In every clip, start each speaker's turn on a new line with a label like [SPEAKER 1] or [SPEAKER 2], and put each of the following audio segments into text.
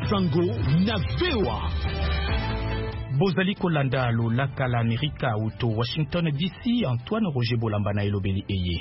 [SPEAKER 1] Sango na VOA.
[SPEAKER 2] Bozali kolanda lolaka la Amerika auto Washington DC. Antoine Roger Bolamba na elobeli eye.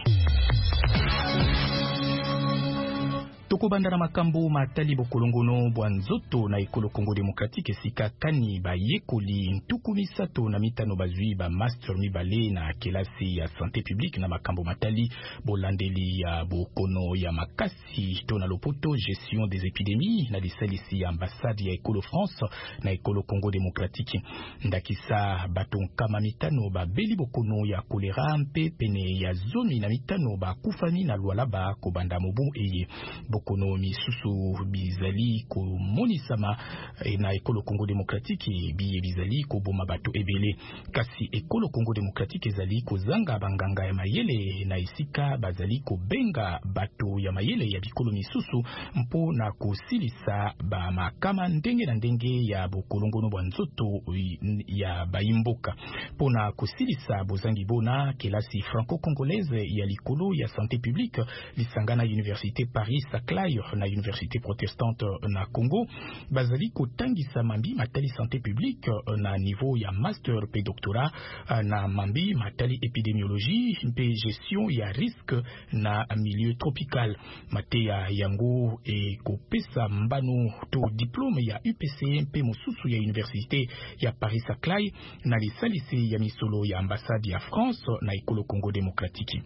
[SPEAKER 2] Tokobanda na makambo matali bokolongono bwanzoto na ekolo Congo Démocratique sika kani ba yekoli ntuku misato na mitano bazwi ba master mibale na kelasi ya santé publique na makambo matali bolandeli ya bokono ya makasi to na lopoto gestion des épidémies na lisalisi ya ambassade ya ekolo France na ekolo Congo Démocratique. Ndakisa baton kama mitano ba beli bokono ya kolera mpe pene ya zomi na mitano ba kufani na lualaba kobanda mobu eye. Bokono misusu bizali ko monisama na ekolo Congo Démocratique biye bizali ko boma bato ebele kasi ekolo Congo Démocratique ezali ko zanga banganga ya mayele na isika bazali ko benga bato ya mayele ya bikolo misusu mpo na kosilisa ba makama ndenge na ndenge ya bokolongono bwanzoto ya baimboka mpo na kosilisa bozangi bona kelasi franco-congolaise ya likolo ya santé publique lisangana Université Paris-Saclay na Université protestante na Congo bazali kotangisa mambi matali santé publique na niveau ya master pe doctorat na mambi matali épidémiologie pe gestion ya risque na milieu tropical matea yango e kopesa mbano to diplôme ya UPC pe mosusu ya Université ya Paris-Saclay na lisalisi ya misolo ya ambassade ya France na ekolo Congo Démocratique.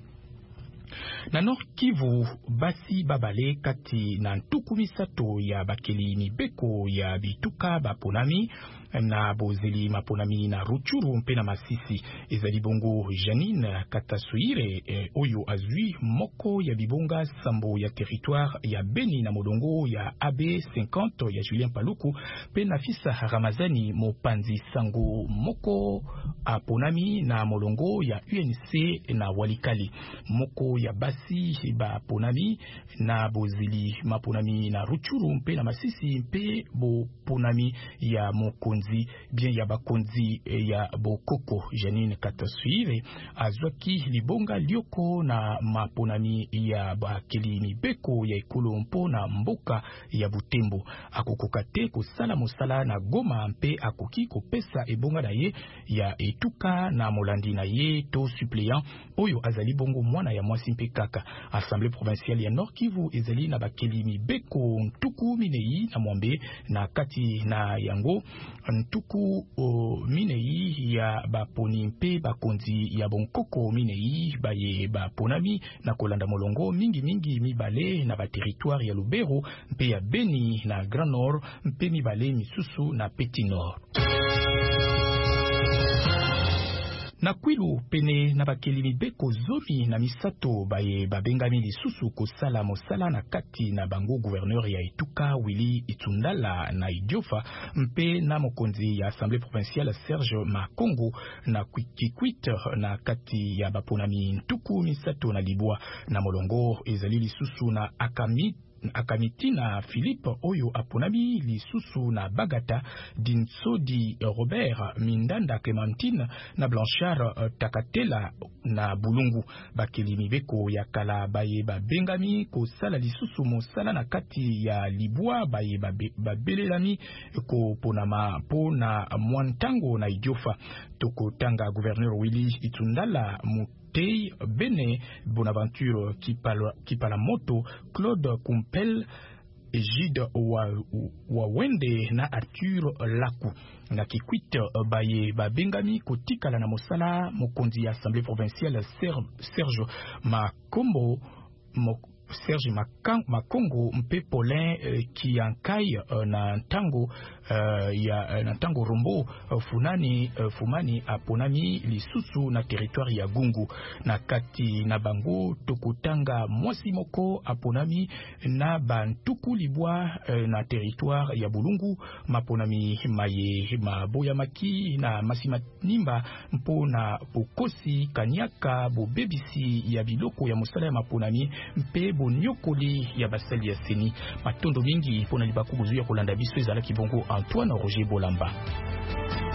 [SPEAKER 2] Na Nord Kivu basi babale kati na ntuku misato ya bakeli mibeko ya bituka baponami na bozeli maponami na Ruchuru mpe na Masisi ezali bongo Janine Katasuire oyo azwi moko ya bibonga sambo ya territoire ya Beni na Molongo ya AB50 ya Julien Paluku mpe na Fisa Ramazani Mopanzi Sango moko aponami na Molongo ya UNC na Walikali moko ya basi ba ponami na bozeli maponami na Ruchuru mpe na Masisi mpe bo ponami ya Mokonzi bien ya bakonzi ya Bokoko. Janine Katasuire azwaki libonga lioko na maponami ya bakeli mibeko ya ekolo mpo na mboka ya Butembo akokoka te kosala mosala na Goma mpe akoki kopesa ebonga na ye ya etuka na molandi na ye to suppléant oyo azali bongo mwana ya mwasi mpe kaka. Assemblée provinciale ya Nord Kivu ezali na bakeli mibeko ntuku minei na mwambe na kati na yango ntuku minei ya baponi mpe bakonzi ya bonkoko minei baye baponami na kolanda molongo mingi mibale na ba territoire ya Lubero mpe ya Beni na Grand Nord mpe mibale misusu na Petit Nord. Na Kwilu pene na bakeli mibeko zomi na misato baye babengami lisusu kosala mosala na kati na bango gouverneur ya Etuka Willy Itundala na Idiofa mpe na mokonzi ya Assemblée provinciale Serge Makongo na Kikwit na kati ya baponami ntuku misato na Libwa na Molongo ezali lisusu na Akamiti na Philippe oyo aponami lisusu na Bagata Dinsodi Robert Mindanda Clémentine na Blanchard Takatela na Bulungu bakeli mibeko ya kala baye babengami kosala lisusu mosala na kati ya Libwa baye babelelami ko ponama pona mwantango na Idiofa tokotanga gouverneur Willy Itundala Tei Bene Bonaventure Kipalamoto Claude Kumpel Egide Wawende na Arthur Laku na Kikwit baye babengami kotikala na mosala mokonzi ya Assemblée provinciale Serge Makongo mpe Paulin Kiankai na ntango Rombo Fumani aponami lisusu na territoire ya Gungu na kati na bango tokotanga mwasi moko aponami na bantuku Libwa na territoire ya Bulungu maponami maye maboya maki na masima nimba mpo na bokosi kanyaka bobebisi ya biloko ya mosala ya maponami mpe bonyokoli ya basali ya seni matondo mingi pona libaku bozuya kolanda biso ezalaki bongo Antoine Roger Bolamba.